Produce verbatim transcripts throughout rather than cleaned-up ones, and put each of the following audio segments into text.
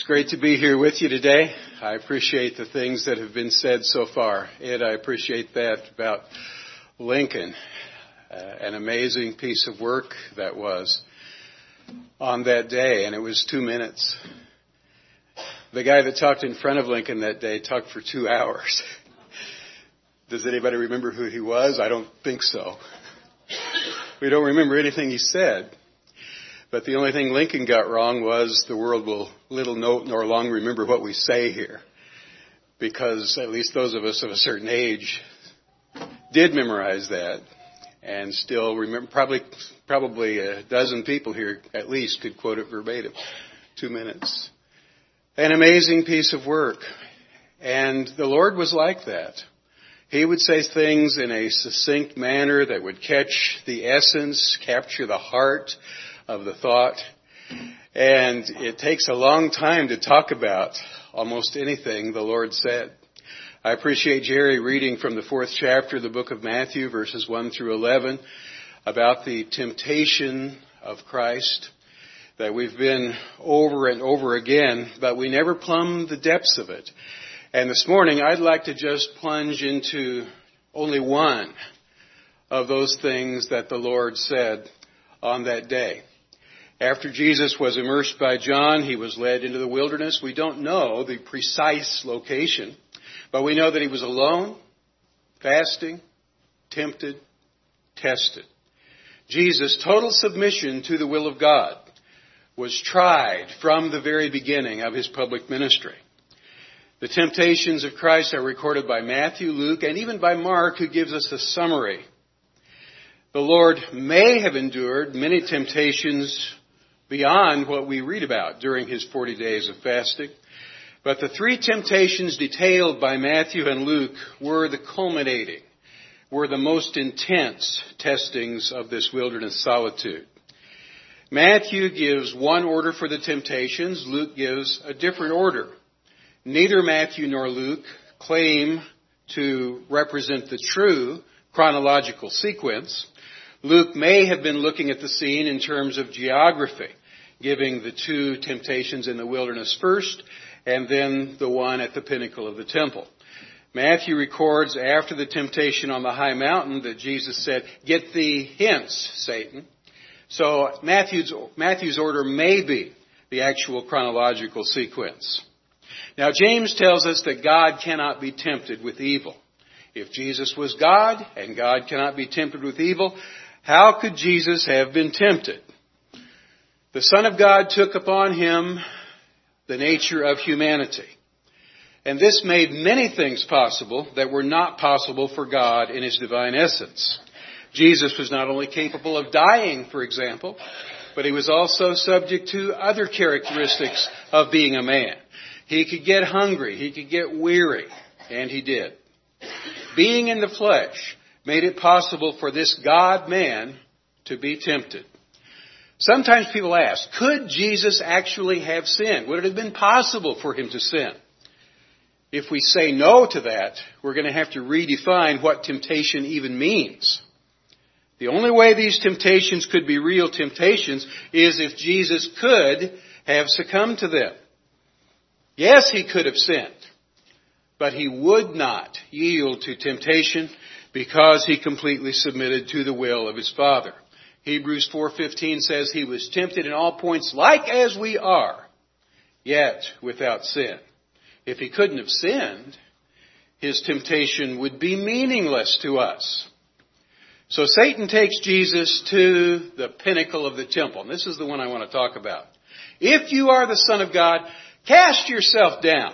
great to be here with you today. I appreciate the things that have been said so far. Ed, I appreciate that about Lincoln. Uh, an amazing piece of work that was on that day, and it was two minutes. The guy that talked in front of Lincoln that day talked for two hours. Does anybody remember who he was? I don't think so. We don't remember anything he said. But the only thing Lincoln got wrong was the world will little note nor long remember what we say here. Because at least those of us of a certain age did memorize that and still remember. Probably, probably a dozen people here at least could quote it verbatim. Two minutes. An amazing piece of work. And the Lord was like that. He would say things in a succinct manner that would catch the essence, capture the heart of the thought. And it takes a long time to talk about almost anything the Lord said. I appreciate Jerry reading from the fourth chapter of the book of Matthew, verses one through eleven, about the temptation of Christ that we've been over and over again, but we never plumb the depths of it. And this morning, I'd like to just plunge into only one of those things that the Lord said on that day. After Jesus was immersed by John, he was led into the wilderness. We don't know the precise location, but we know that he was alone, fasting, tempted, tested. Jesus' total submission to the will of God was tried from the very beginning of his public ministry. The temptations of Christ are recorded by Matthew, Luke, and even by Mark, who gives us a summary. The Lord may have endured many temptations beyond what we read about during his forty days of fasting. But the three temptations detailed by Matthew and Luke were the culminating, were the most intense testings of this wilderness solitude. Matthew gives one order for the temptations. Luke gives a different order. Neither Matthew nor Luke claim to represent the true chronological sequence. Luke may have been looking at the scene in terms of geography, giving the two temptations in the wilderness first, and then the one at the pinnacle of the temple. Matthew records after the temptation on the high mountain that Jesus said, "Get thee hence, Satan." So Matthew's, Matthew's order may be the actual chronological sequence. Now, James tells us that God cannot be tempted with evil. If Jesus was God and God cannot be tempted with evil, how could Jesus have been tempted? The Son of God took upon him the nature of humanity. And this made many things possible that were not possible for God in his divine essence. Jesus was not only capable of dying, for example, but he was also subject to other characteristics of being a man. He could get hungry, he could get weary, and he did. Being in the flesh made it possible for this God-man to be tempted. Sometimes people ask, could Jesus actually have sinned? Would it have been possible for him to sin? If we say no to that, we're going to have to redefine what temptation even means. The only way these temptations could be real temptations is if Jesus could have succumbed to them. Yes, he could have sinned, but he would not yield to temptation because he completely submitted to the will of his Father. Hebrews four fifteen says he was tempted in all points like as we are, yet without sin. If he couldn't have sinned, his temptation would be meaningless to us. So Satan takes Jesus to the pinnacle of the temple. And this is the one I want to talk about. If you are the Son of God, cast yourself down.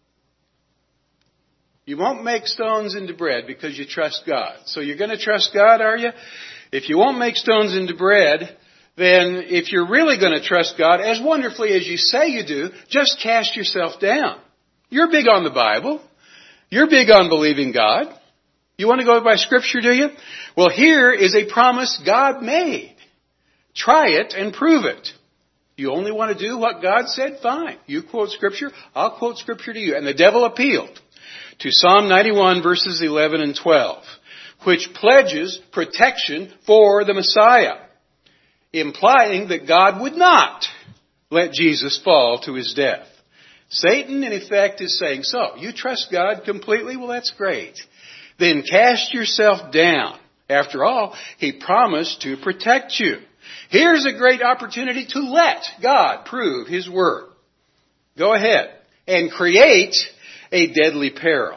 You won't make stones into bread because you trust God. So you're going to trust God, are you? If you won't make stones into bread, then if you're really going to trust God, as wonderfully as you say you do, just cast yourself down. You're big on the Bible. You're big on believing God. You want to go by Scripture, do you? Well, here is a promise God made. Try it and prove it. You only want to do what God said? Fine. You quote Scripture, I'll quote Scripture to you. And the devil appealed to Psalm ninety-one, verses eleven and twelve, which pledges protection for the Messiah, implying that God would not let Jesus fall to his death. Satan, in effect, is saying, so, you trust God completely? Well, that's great. Then cast yourself down. After all, He promised to protect you. Here's a great opportunity to let God prove His word. Go ahead and create a deadly peril.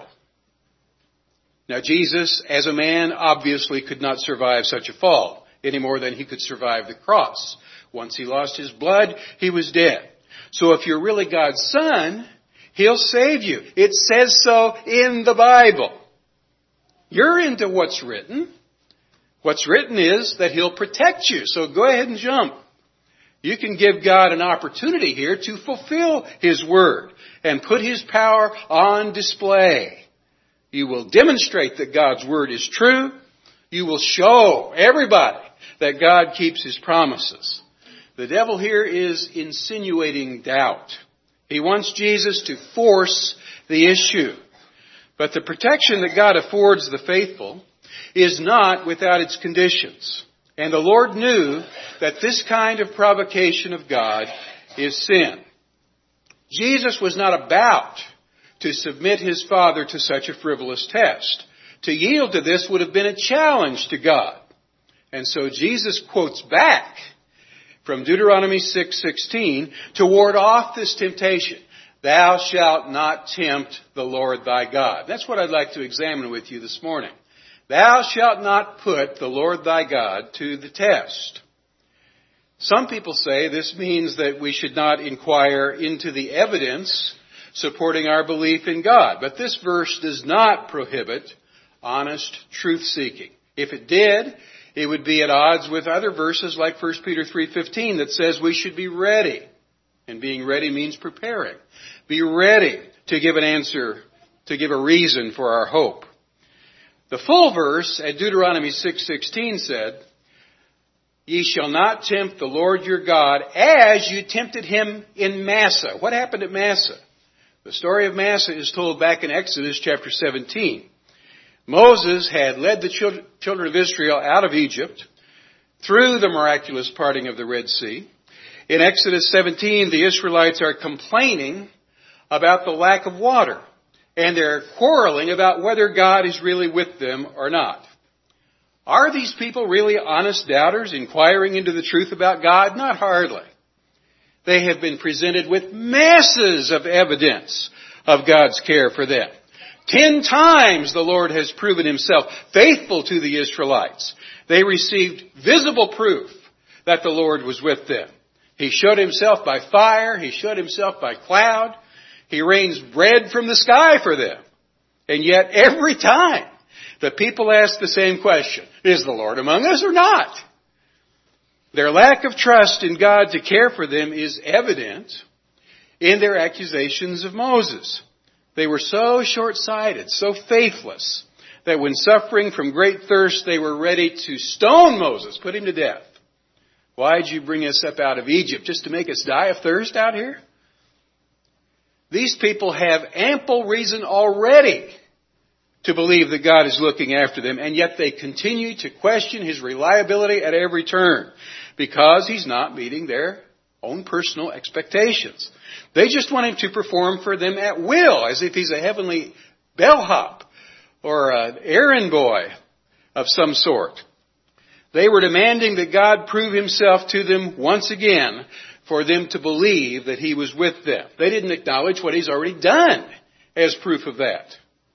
Now, Jesus, as a man, obviously could not survive such a fall any more than He could survive the cross. Once He lost His blood, He was dead. So if you're really God's Son, He'll save you. It says so in the Bible. You're into what's written. What's written is that He'll protect you. So go ahead and jump. You can give God an opportunity here to fulfill His word and put His power on display. You will demonstrate that God's word is true. You will show everybody that God keeps His promises. The devil here is insinuating doubt. He wants Jesus to force the issue. But the protection that God affords the faithful is not without its conditions. And the Lord knew that this kind of provocation of God is sin. Jesus was not about to submit His Father to such a frivolous test. To yield to this would have been a challenge to God. And so Jesus quotes back from Deuteronomy six sixteen to ward off this temptation. Thou shalt not tempt the Lord thy God. That's what I'd like to examine with you this morning. Thou shalt not put the Lord thy God to the test. Some people say this means that we should not inquire into the evidence supporting our belief in God. But this verse does not prohibit honest truth-seeking. If it did, it would be at odds with other verses like First Peter three fifteen that says we should be ready. And being ready means preparing. Be ready to give an answer, to give a reason for our hope. The full verse at Deuteronomy six sixteen said, Ye shall not tempt the Lord your God as you tempted Him in Massah. What happened at Massah? The story of Massah is told back in Exodus chapter seventeen. Moses had led the children of Israel out of Egypt through the miraculous parting of the Red Sea. In Exodus seventeen, the Israelites are complaining about the lack of water. And they're quarreling about whether God is really with them or not. Are these people really honest doubters inquiring into the truth about God? Not hardly. They have been presented with masses of evidence of God's care for them. Ten times the Lord has proven Himself faithful to the Israelites. They received visible proof that the Lord was with them. He showed Himself by fire. He showed Himself by cloud. He rains bread from the sky for them. And yet every time the people ask the same question, is the Lord among us or not? Their lack of trust in God to care for them is evident in their accusations of Moses. They were so short-sighted, so faithless, that when suffering from great thirst, they were ready to stone Moses, put him to death. Why did you bring us up out of Egypt? Just to make us die of thirst out here? These people have ample reason already to believe that God is looking after them, and yet they continue to question His reliability at every turn because He's not meeting their own personal expectations. They just want Him to perform for them at will, as if He's a heavenly bellhop or an errand boy of some sort. They were demanding that God prove Himself to them once again for them to believe that He was with them. They didn't acknowledge what He's already done as proof of that.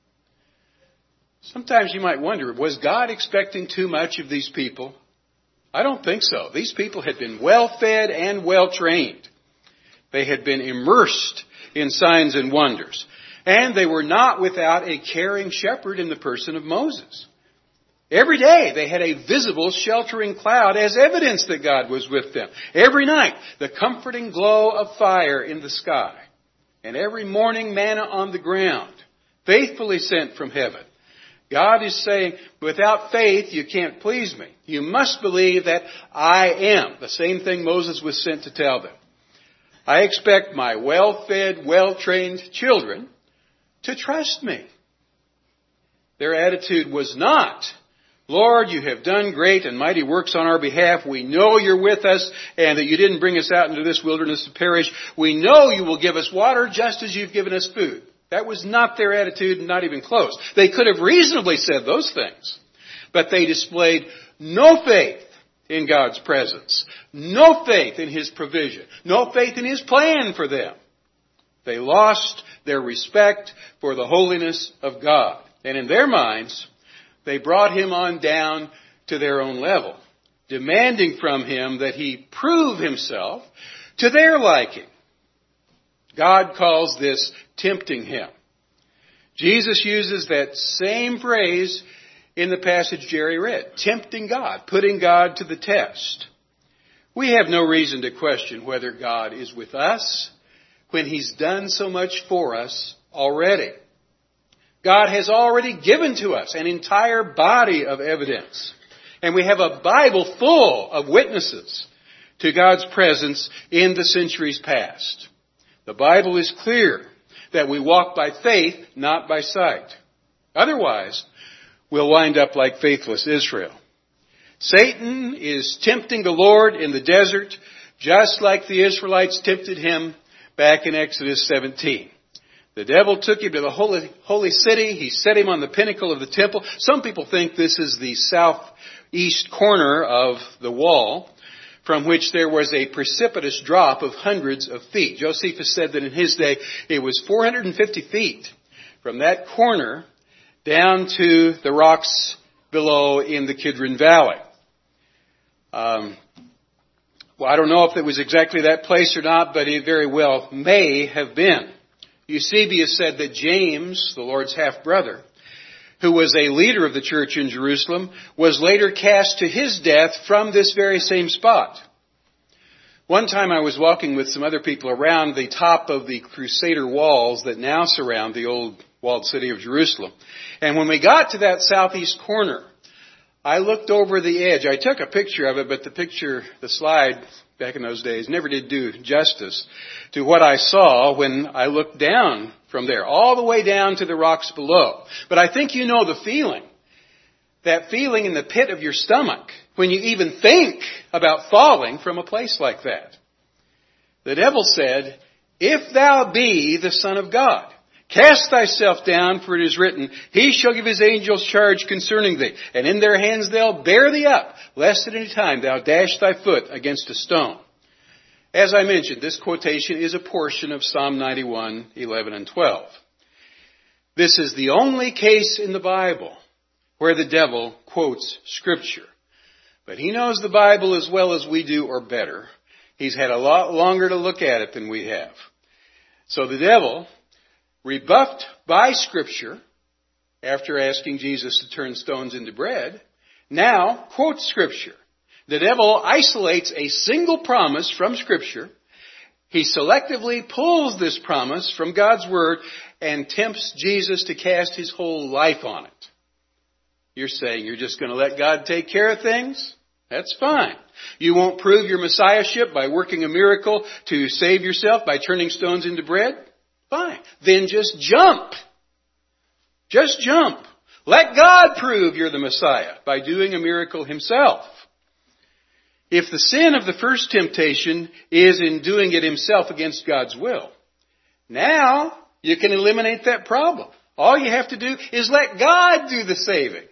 Sometimes you might wonder, was God expecting too much of these people? I don't think so. These people had been well-fed and well-trained. They had been immersed in signs and wonders. And they were not without a caring shepherd in the person of Moses. Every day they had a visible sheltering cloud as evidence that God was with them. Every night, the comforting glow of fire in the sky. And every morning, manna on the ground, faithfully sent from heaven. God is saying, without faith, you can't please me. You must believe that I am. The same thing Moses was sent to tell them. I expect my well-fed, well-trained children to trust me. Their attitude was not, Lord, you have done great and mighty works on our behalf. We know you're with us and that you didn't bring us out into this wilderness to perish. We know you will give us water just as you've given us food. That was not their attitude, not even close. They could have reasonably said those things, but they displayed no faith in God's presence, no faith in His provision, no faith in His plan for them. They lost their respect for the holiness of God. And in their minds, they brought Him on down to their own level, demanding from Him that He prove Himself to their liking. God calls this tempting Him. Jesus uses that same phrase in the passage Jerry read, tempting God, putting God to the test. We have no reason to question whether God is with us when He's done so much for us already. God has already given to us an entire body of evidence. And we have a Bible full of witnesses to God's presence in the centuries past. The Bible is clear that we walk by faith, not by sight. Otherwise, we'll wind up like faithless Israel. Satan is tempting the Lord in the desert, just like the Israelites tempted Him back in Exodus seventeen. The devil took him to the holy, holy city. He set him on the pinnacle of the temple. Some people think this is the southeast corner of the wall, from which there was a precipitous drop of hundreds of feet. Josephus said that in his day it was four hundred fifty feet from that corner down to the rocks below in the Kidron Valley. Um, well, I don't know if it was exactly that place or not, but it very well may have been. Eusebius said that James, the Lord's half-brother, who was a leader of the church in Jerusalem, was later cast to his death from this very same spot. One time I was walking with some other people around the top of the Crusader walls that now surround the old walled city of Jerusalem. And when we got to that southeast corner, I looked over the edge. I took a picture of it, but the picture, the slide back in those days, never did do justice to what I saw when I looked down from there, all the way down to the rocks below. But I think you know the feeling. That feeling in the pit of your stomach when you even think about falling from a place like that. The devil said, "If thou be the Son of God, cast thyself down, for it is written, He shall give His angels charge concerning thee, and in their hands they'll bear thee up, lest at any time thou dash thy foot against a stone." As I mentioned, this quotation is a portion of Psalm ninety-one, eleven and twelve. This is the only case in the Bible where the devil quotes Scripture. But he knows the Bible as well as we do, or better. He's had a lot longer to look at it than we have. So the devil, rebuffed by Scripture, after asking Jesus to turn stones into bread, now quotes Scripture. The devil isolates a single promise from Scripture. He selectively pulls this promise from God's Word and tempts Jesus to cast his whole life on it. You're saying you're just going to let God take care of things? That's fine. You won't prove your messiahship by working a miracle to save yourself by turning stones into bread? Fine. Then just jump. Just jump. Let God prove you're the Messiah by doing a miracle Himself. If the sin of the first temptation is in doing it himself against God's will, now you can eliminate that problem. All you have to do is let God do the saving.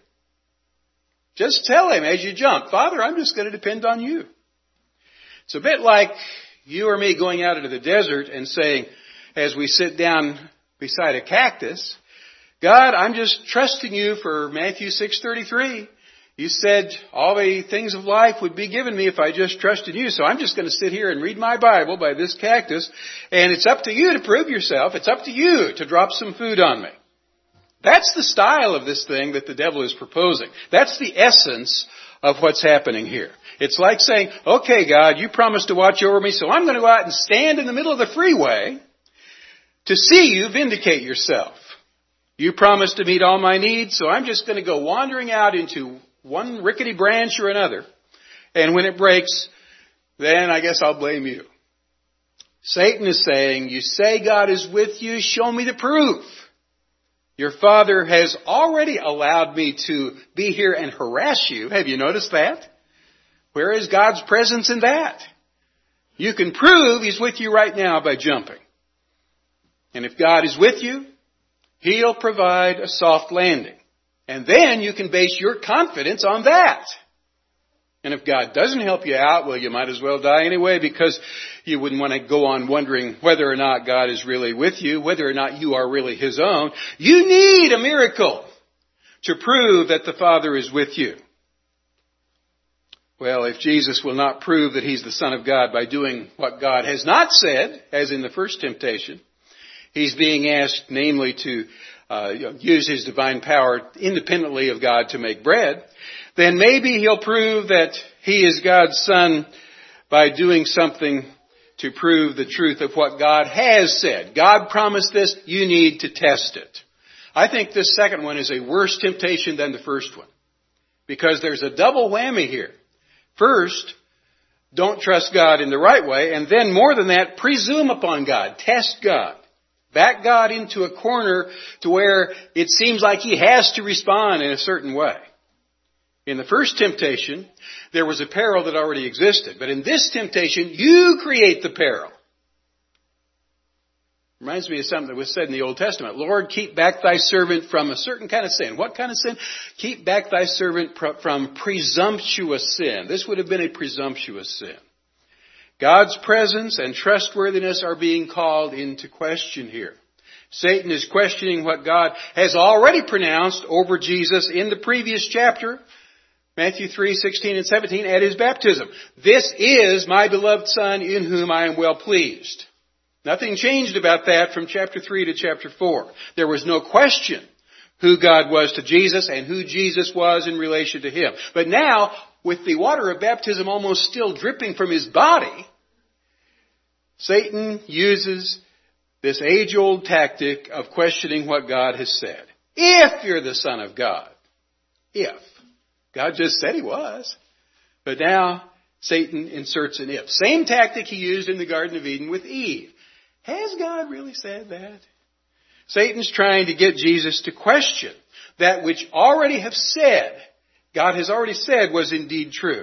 Just tell Him as you jump, "Father, I'm just going to depend on you." It's a bit like you or me going out into the desert and saying, as we sit down beside a cactus, "God, I'm just trusting you for Matthew six thirty-three. You said all the things of life would be given me if I just trusted you. So I'm just going to sit here and read my Bible by this cactus. And it's up to you to prove yourself. It's up to you to drop some food on me." That's the style of this thing that the devil is proposing. That's the essence of what's happening here. It's like saying, "Okay, God, you promised to watch over me, so I'm going to go out and stand in the middle of the freeway to see you vindicate yourself. You promised to meet all my needs, so I'm just going to go wandering out into one rickety branch or another. And when it breaks, then I guess I'll blame you." Satan is saying, "You say God is with you, show me the proof. Your father has already allowed me to be here and harass you. Have you noticed that? Where is God's presence in that? You can prove He's with you right now by jumping. And if God is with you, He'll provide a soft landing. And then you can base your confidence on that. And if God doesn't help you out, well, you might as well die anyway, because you wouldn't want to go on wondering whether or not God is really with you, whether or not you are really His own. You need a miracle to prove that the Father is with you. Well, if Jesus will not prove that He's the Son of God by doing what God has not said, as in the first temptation, He's being asked, namely, to uh, use His divine power independently of God to make bread, then maybe He'll prove that He is God's Son by doing something to prove the truth of what God has said. God promised this, you need to test it. I think this second one is a worse temptation than the first one, because there's a double whammy here. First, don't trust God in the right way, and then more than that, presume upon God, test God. Back God into a corner to where it seems like He has to respond in a certain way. In the first temptation, there was a peril that already existed. But in this temptation, you create the peril. Reminds me of something that was said in the Old Testament. Lord, keep back thy servant from a certain kind of sin. What kind of sin? Keep back thy servant from presumptuous sin. This would have been a presumptuous sin. God's presence and trustworthiness are being called into question here. Satan is questioning what God has already pronounced over Jesus in the previous chapter, Matthew three, sixteen and seventeen, at His baptism. This is my beloved Son in whom I am well pleased. Nothing changed about that from chapter three to chapter four. There was no question who God was to Jesus and who Jesus was in relation to Him. But now, with the water of baptism almost still dripping from His body, Satan uses this age-old tactic of questioning what God has said. If you're the Son of God. If. God just said He was. But now Satan inserts an if. Same tactic he used in the Garden of Eden with Eve. Has God really said that? Satan's trying to get Jesus to question that which already have said, God has already said was indeed true.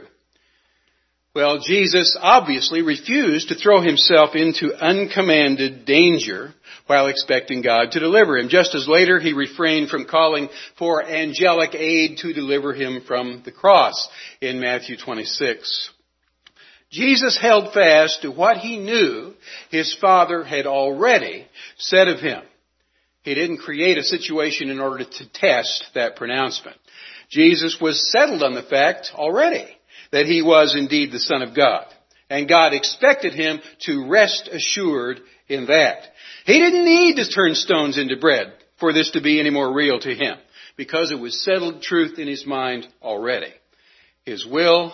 Well, Jesus obviously refused to throw Himself into uncommanded danger while expecting God to deliver Him, just as later He refrained from calling for angelic aid to deliver Him from the cross in Matthew twenty-six. Jesus held fast to what He knew His Father had already said of Him. He didn't create a situation in order to test that pronouncement. Jesus was settled on the fact already that He was indeed the Son of God. And God expected Him to rest assured in that. He didn't need to turn stones into bread for this to be any more real to Him, because it was settled truth in His mind already. His will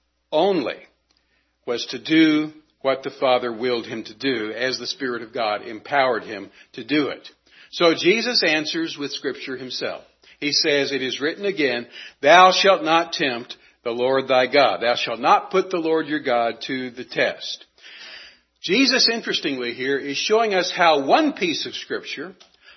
only was to do what the Father willed Him to do, as the Spirit of God empowered Him to do it. So Jesus answers with Scripture Himself. He says, it is written again, thou shalt not tempt the Lord thy God. Thou shalt not put the Lord your God to the test. Jesus, interestingly here, is showing us how one piece of Scripture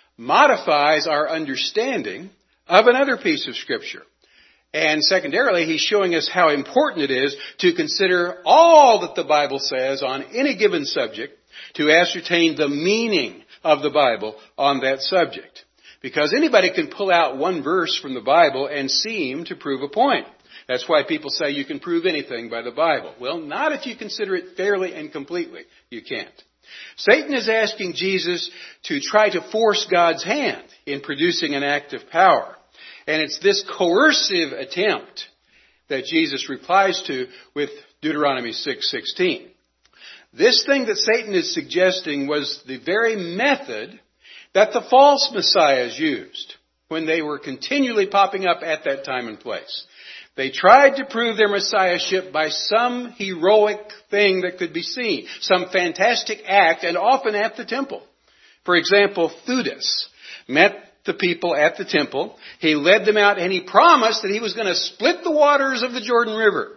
modifies our understanding of another piece of Scripture. And secondarily, He's showing us how important it is to consider all that the Bible says on any given subject to ascertain the meaning of the Bible on that subject. Because anybody can pull out one verse from the Bible and seem to prove a point. That's why people say you can prove anything by the Bible. Well, not if you consider it fairly and completely. You can't. Satan is asking Jesus to try to force God's hand in producing an act of power. And it's this coercive attempt that Jesus replies to with Deuteronomy six sixteen. This thing that Satan is suggesting was the very method that the false messiahs used when they were continually popping up at that time and place. They tried to prove their messiahship by some heroic thing that could be seen, some fantastic act, and often at the temple. For example, Theudas met the people at the temple. He led them out and he promised that he was going to split the waters of the Jordan River.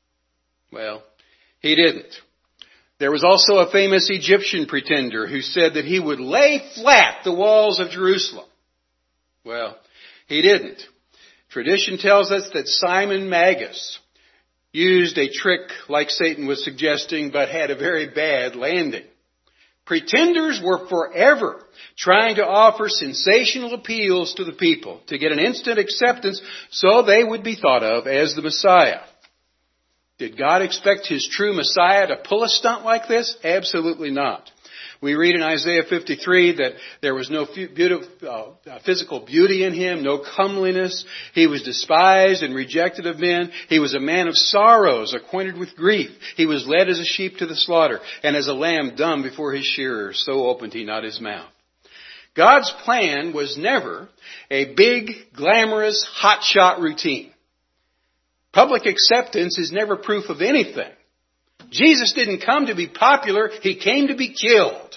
Well, he didn't. There was also a famous Egyptian pretender who said that he would lay flat the walls of Jerusalem. Well, he didn't. Tradition tells us that Simon Magus used a trick like Satan was suggesting, but had a very bad landing. Pretenders were forever trying to offer sensational appeals to the people to get an instant acceptance so they would be thought of as the Messiah. Did God expect His true Messiah to pull a stunt like this? Absolutely not. We read in Isaiah fifty-three that there was no beautiful, uh, physical beauty in Him, no comeliness. He was despised and rejected of men. He was a man of sorrows, acquainted with grief. He was led as a sheep to the slaughter, and as a lamb dumb before his shearers, so opened He not His mouth. God's plan was never a big, glamorous, hotshot routine. Public acceptance is never proof of anything. Jesus didn't come to be popular. He came to be killed.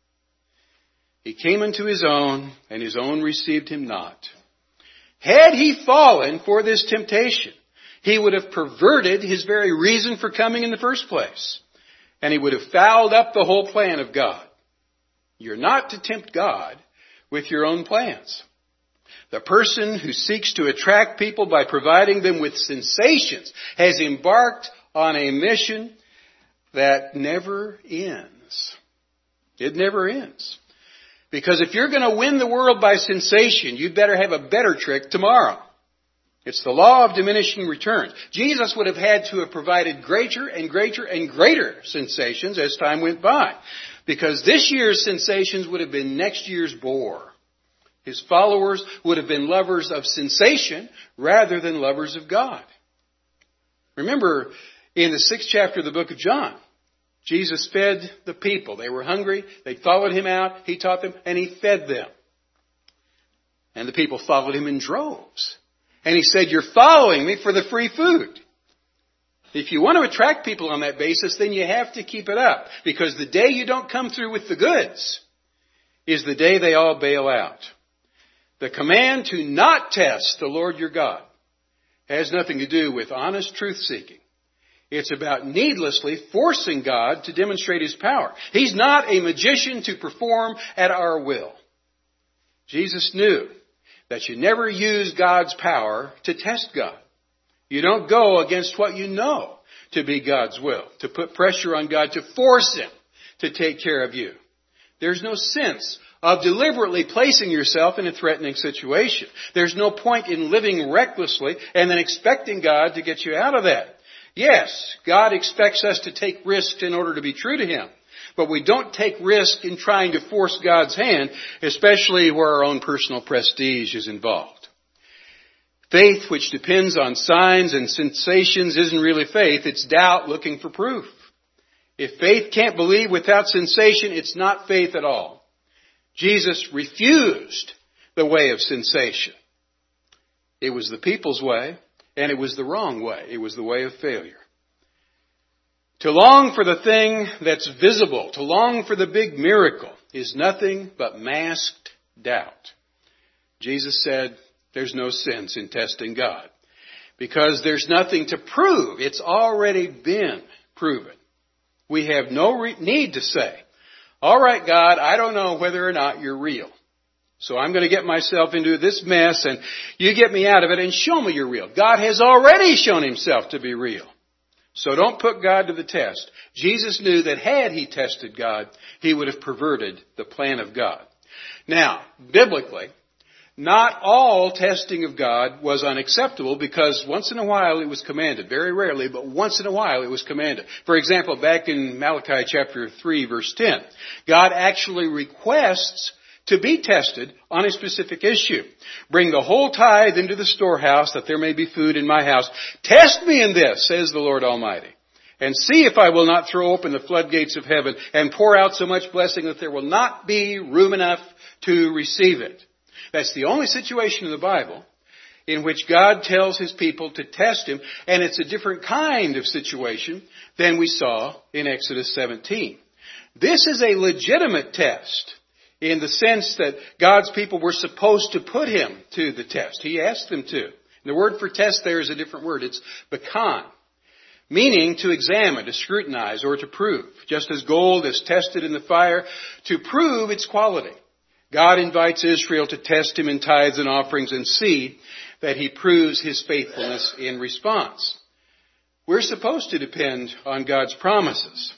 He came unto His own, and His own received Him not. Had He fallen for this temptation, He would have perverted His very reason for coming in the first place. And He would have fouled up the whole plan of God. You're not to tempt God with your own plans. The person who seeks to attract people by providing them with sensations has embarked on a mission that never ends. It never ends. Because if you're going to win the world by sensation, you'd better have a better trick tomorrow. It's the law of diminishing returns. Jesus would have had to have provided greater and greater and greater sensations as time went by. Because this year's sensations would have been next year's bore. His followers would have been lovers of sensation rather than lovers of God. Remember, in the sixth chapter of the book of John, Jesus fed the people. They were hungry. They followed Him out. He taught them, and He fed them. And the people followed Him in droves. And He said, you're following me for the free food. If you want to attract people on that basis, then you have to keep it up. Because the day you don't come through with the goods is the day they all bail out. The command to not test the Lord your God has nothing to do with honest truth-seeking. It's about needlessly forcing God to demonstrate His power. He's not a magician to perform at our will. Jesus knew that you never use God's power to test God. You don't go against what you know to be God's will, to put pressure on God, to force Him to take care of you. There's no sense of deliberately placing yourself in a threatening situation. There's no point in living recklessly and then expecting God to get you out of that. Yes, God expects us to take risks in order to be true to Him. But we don't take risk in trying to force God's hand, especially where our own personal prestige is involved. Faith which depends on signs and sensations isn't really faith. It's doubt looking for proof. If faith can't believe without sensation, it's not faith at all. Jesus refused the way of sensation. It was the people's way, and it was the wrong way. It was the way of failure. To long for the thing that's visible, to long for the big miracle, is nothing but masked doubt. Jesus said, there's no sense in testing God, because there's nothing to prove. It's already been proven. We have no re- need to say, all right, God, I don't know whether or not you're real. So I'm going to get myself into this mess and you get me out of it and show me you're real. God has already shown Himself to be real. So don't put God to the test. Jesus knew that had He tested God, He would have perverted the plan of God. Now, biblically, not all testing of God was unacceptable because once in a while it was commanded. Very rarely, but once in a while it was commanded. For example, back in Malachi chapter three, verse ten, God actually requests to be tested on a specific issue. Bring the whole tithe into the storehouse that there may be food in my house. Test me in this, says the Lord Almighty, and see if I will not throw open the floodgates of heaven and pour out so much blessing that there will not be room enough to receive it. That's the only situation in the Bible in which God tells His people to test Him, and it's a different kind of situation than we saw in Exodus seventeen. This is a legitimate test in the sense that God's people were supposed to put Him to the test. He asked them to. The word for test there is a different word. It's bakan, meaning to examine, to scrutinize, or to prove, just as gold is tested in the fire to prove its quality. God invites Israel to test him in tithes and offerings and see that he proves his faithfulness in response. We're supposed to depend on God's promises.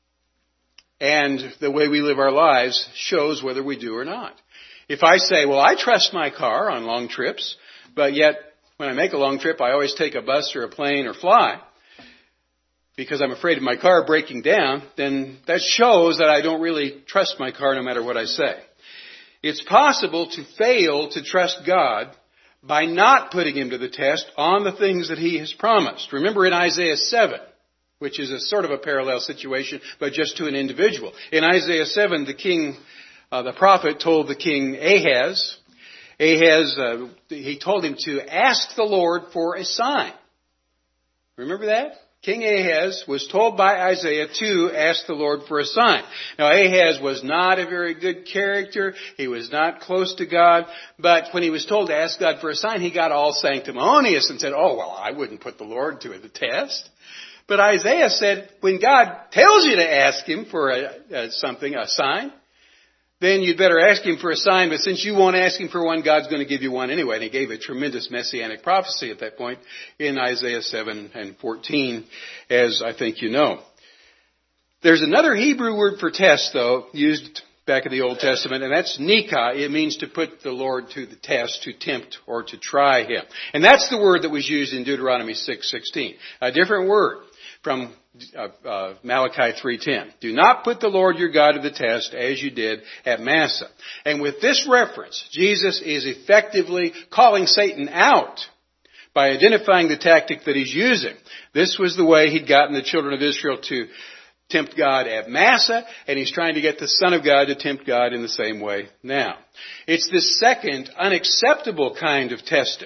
And the way we live our lives shows whether we do or not. If I say, well, I trust my car on long trips, but yet when I make a long trip, I always take a bus or a plane or fly because I'm afraid of my car breaking down, then that shows that I don't really trust my car no matter what I say. It's possible to fail to trust God by not putting him to the test on the things that he has promised. Remember in Isaiah seven, which is a sort of a parallel situation, but just to an individual. In Isaiah seven, the king, uh, the prophet told the king Ahaz, Ahaz, uh, he told him to ask the Lord for a sign. Remember that? King Ahaz was told by Isaiah to ask the Lord for a sign. Now, Ahaz was not a very good character. He was not close to God. But when he was told to ask God for a sign, he got all sanctimonious and said, oh, well, I wouldn't put the Lord to the test. But Isaiah said, when God tells you to ask him for a, a something, a sign, then you'd better ask him for a sign. But since you won't ask him for one, God's going to give you one anyway. And he gave a tremendous messianic prophecy at that point in Isaiah seven and fourteen, as I think you know. There's another Hebrew word for test, though, used back in the Old Testament, and that's nikah. It means to put the Lord to the test, to tempt or to try him. And that's the word that was used in Deuteronomy six sixteen. A different word from uh, uh, Malachi three ten. Do not put the Lord your God to the test as you did at Massah. And with this reference, Jesus is effectively calling Satan out by identifying the tactic that he's using. This was the way he'd gotten the children of Israel to tempt God at Massah, and he's trying to get the Son of God to tempt God in the same way now. It's this second unacceptable kind of testing.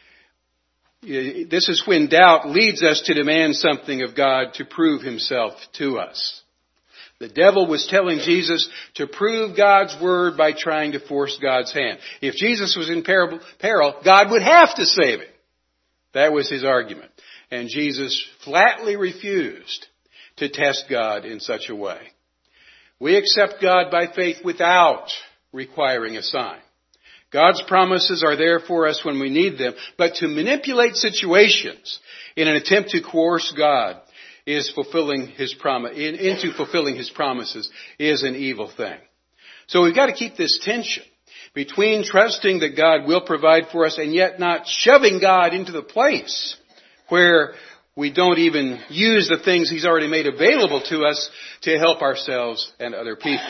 This is when doubt leads us to demand something of God to prove himself to us. The devil was telling Jesus to prove God's word by trying to force God's hand. If Jesus was in peril, God would have to save him. That was his argument. And Jesus flatly refused to test God in such a way. We accept God by faith without requiring a sign. God's promises are there for us when we need them, but to manipulate situations in an attempt to coerce God is fulfilling his promise, in, into fulfilling his promises is an evil thing. So we've got to keep this tension between trusting that God will provide for us and yet not shoving God into the place where we don't even use the things he's already made available to us to help ourselves and other people.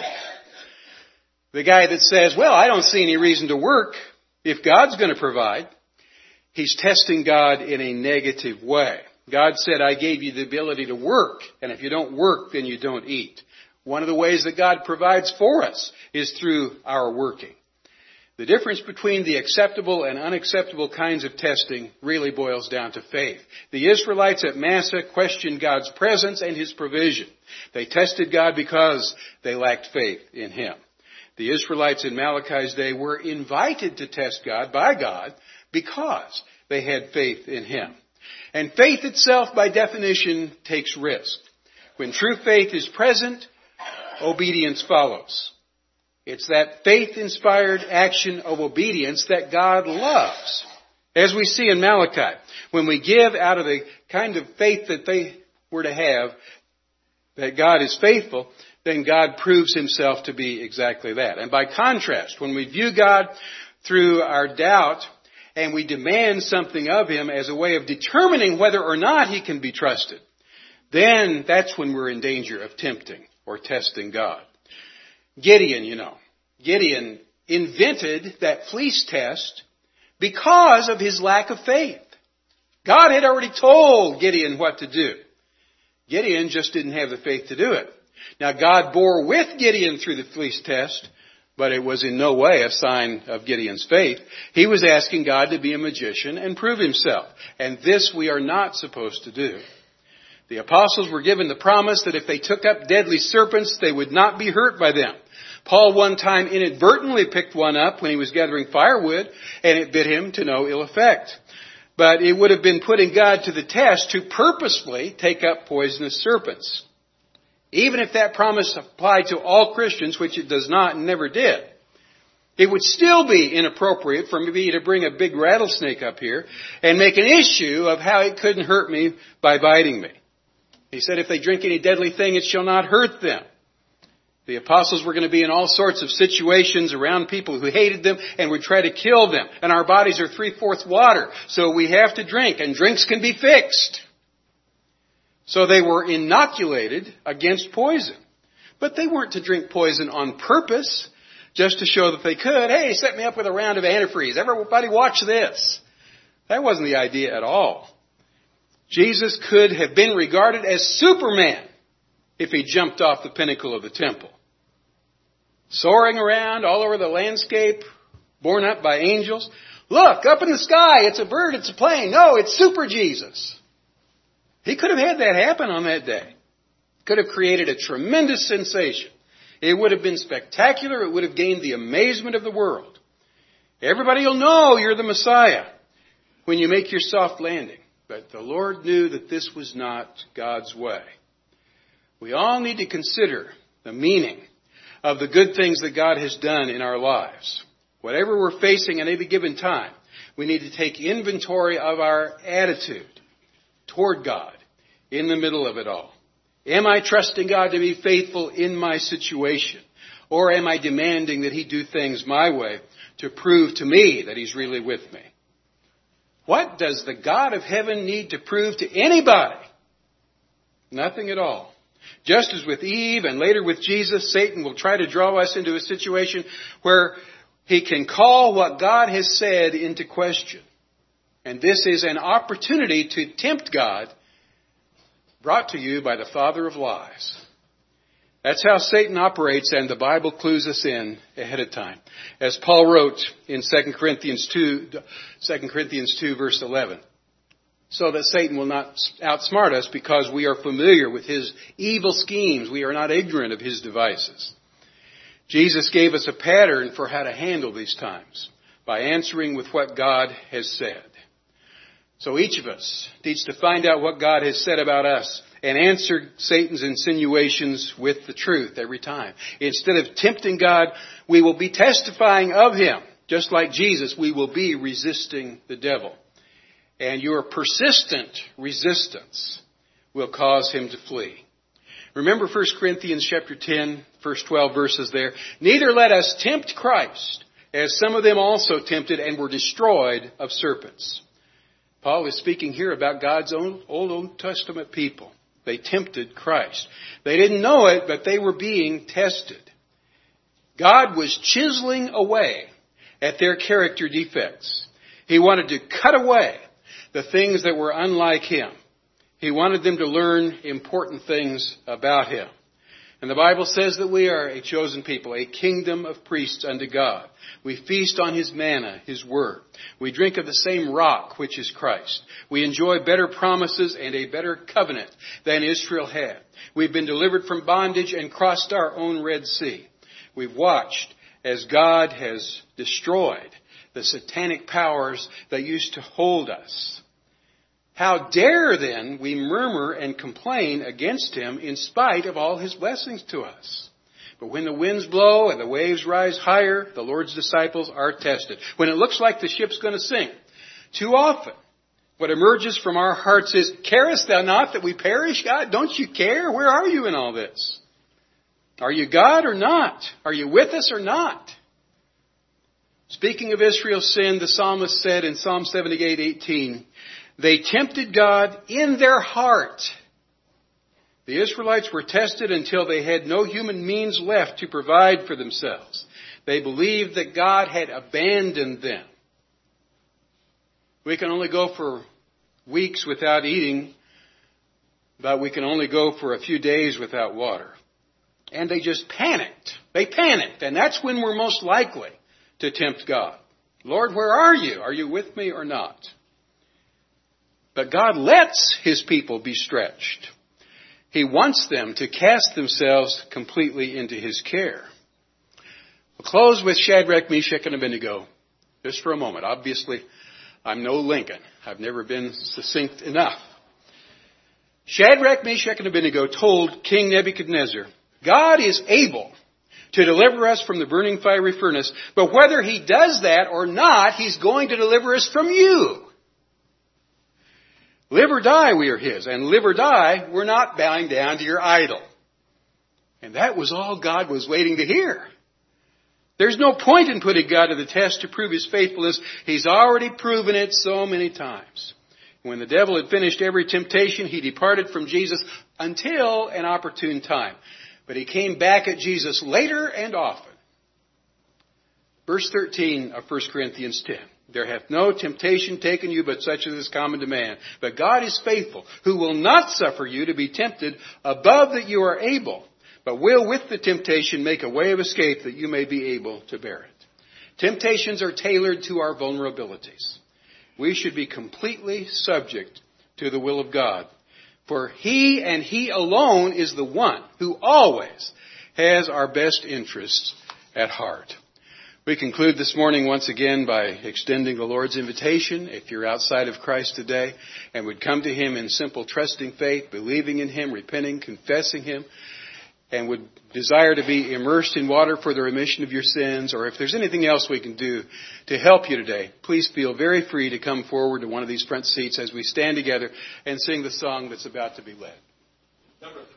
The guy that says, well, I don't see any reason to work if God's going to provide, he's testing God in a negative way. God said, I gave you the ability to work, and if you don't work, then you don't eat. One of the ways that God provides for us is through our working. The difference between the acceptable and unacceptable kinds of testing really boils down to faith. The Israelites at Massah questioned God's presence and his provision. They tested God because they lacked faith in him. The Israelites in Malachi's day were invited to test God by God because they had faith in him. And faith itself, by definition, takes risk. When true faith is present, obedience follows. It's that faith-inspired action of obedience that God loves. As we see in Malachi, when we give out of the kind of faith that they were to have, that God is faithful, then God proves himself to be exactly that. And by contrast, when we view God through our doubt and we demand something of him as a way of determining whether or not he can be trusted, then that's when we're in danger of tempting or testing God. Gideon, you know, Gideon invented that fleece test because of his lack of faith. God had already told Gideon what to do. Gideon just didn't have the faith to do it. Now, God bore with Gideon through the fleece test, but it was in no way a sign of Gideon's faith. He was asking God to be a magician and prove himself. And this we are not supposed to do. The apostles were given the promise that if they took up deadly serpents, they would not be hurt by them. Paul one time inadvertently picked one up when he was gathering firewood, and it bit him to no ill effect. But it would have been putting God to the test to purposefully take up poisonous serpents. Even if that promise applied to all Christians, which it does not and never did, It would still be inappropriate for me to bring a big rattlesnake up here and make an issue of how it couldn't hurt me by biting me. He said, if they drink any deadly thing, it shall not hurt them. The apostles were going to be in all sorts of situations around people who hated them and would try to kill them. And our bodies are three-fourths water, so we have to drink, and drinks can be fixed. So they were inoculated against poison. But they weren't to drink poison on purpose, just to show that they could. Hey, set me up with a round of antifreeze. Everybody watch this. That wasn't the idea at all. Jesus could have been regarded as Superman if he jumped off the pinnacle of the temple. Soaring around all over the landscape, borne up by angels. Look, up in the sky, it's a bird, it's a plane. No, it's Super Jesus. He could have had that happen on that day. Could have created a tremendous sensation. It would have been spectacular. It would have gained the amazement of the world. Everybody will know you're the Messiah when you make your soft landing. But the Lord knew that this was not God's way. We all need to consider the meaning of the good things that God has done in our lives. Whatever we're facing at any given time, we need to take inventory of our attitude toward God in the middle of it all. Am I trusting God to be faithful in my situation? Or am I demanding that He do things my way to prove to me that He's really with me? What does the God of heaven need to prove to anybody? Nothing at all. Just as with Eve and later with Jesus, Satan will try to draw us into a situation where he can call what God has said into question. And this is an opportunity to tempt God, brought to you by the father of lies. That's how Satan operates, and the Bible clues us in ahead of time. As Paul wrote in Second Corinthians two, Second Corinthians two, verse eleven. So that Satan will not outsmart us because we are familiar with his evil schemes. We are not ignorant of his devices. Jesus gave us a pattern for how to handle these times by answering with what God has said. So each of us needs to find out what God has said about us and answer Satan's insinuations with the truth every time. Instead of tempting God, we will be testifying of Him. Just like Jesus, we will be resisting the devil. And your persistent resistance will cause him to flee. Remember First Corinthians chapter ten, verse twelve verses there. Neither let us tempt Christ, as some of them also tempted and were destroyed of serpents. Paul is speaking here about God's own Old, Old Testament people. They tempted Christ. They didn't know it, but they were being tested. God was chiseling away at their character defects. He wanted to cut away the things that were unlike Him. He wanted them to learn important things about Him. And the Bible says that we are a chosen people, a kingdom of priests unto God. We feast on His manna, His word. We drink of the same rock, which is Christ. We enjoy better promises and a better covenant than Israel had. We've been delivered from bondage and crossed our own Red Sea. We've watched as God has destroyed the satanic powers that used to hold us. How dare then we murmur and complain against Him in spite of all His blessings to us? But when the winds blow and the waves rise higher, the Lord's disciples are tested. When it looks like the ship's going to sink, too often what emerges from our hearts is, carest thou not that we perish, God? Don't you care? Where are you in all this? Are you God or not? Are you with us or not? Speaking of Israel's sin, the psalmist said in Psalm seventy-eight eighteen, they tempted God in their heart. The Israelites were tested until they had no human means left to provide for themselves. They believed that God had abandoned them. We can only go for weeks without eating, but we can only go for a few days without water. And they just panicked. They panicked, and that's when we're most likely to tempt God. Lord, where are you? Are you with me or not? But God lets His people be stretched. He wants them to cast themselves completely into His care. We'll close with Shadrach, Meshach, and Abednego. Just for a moment. Obviously, I'm no Lincoln. I've never been succinct enough. Shadrach, Meshach, and Abednego told King Nebuchadnezzar, God is able to deliver us from the burning fiery furnace. But whether He does that or not, He's going to deliver us from you. Live or die, we are His. And live or die, we're not bowing down to your idol. And that was all God was waiting to hear. There's no point in putting God to the test to prove His faithfulness. He's already proven it so many times. When the devil had finished every temptation, he departed from Jesus until an opportune time. But he came back at Jesus later and often. Verse thirteen of First Corinthians ten. There hath no temptation taken you but such as is common to man. But God is faithful, who will not suffer you to be tempted above that you are able, but will with the temptation make a way of escape that you may be able to bear it. Temptations are tailored to our vulnerabilities. We should be completely subject to the will of God. For He and He alone is the one who always has our best interests at heart. We conclude this morning once again by extending the Lord's invitation. If you're outside of Christ today and would come to Him in simple trusting faith, believing in Him, repenting, confessing Him, and would desire to be immersed in water for the remission of your sins, or if there's anything else we can do to help you today, please feel very free to come forward to one of these front seats as we stand together and sing the song that's about to be led.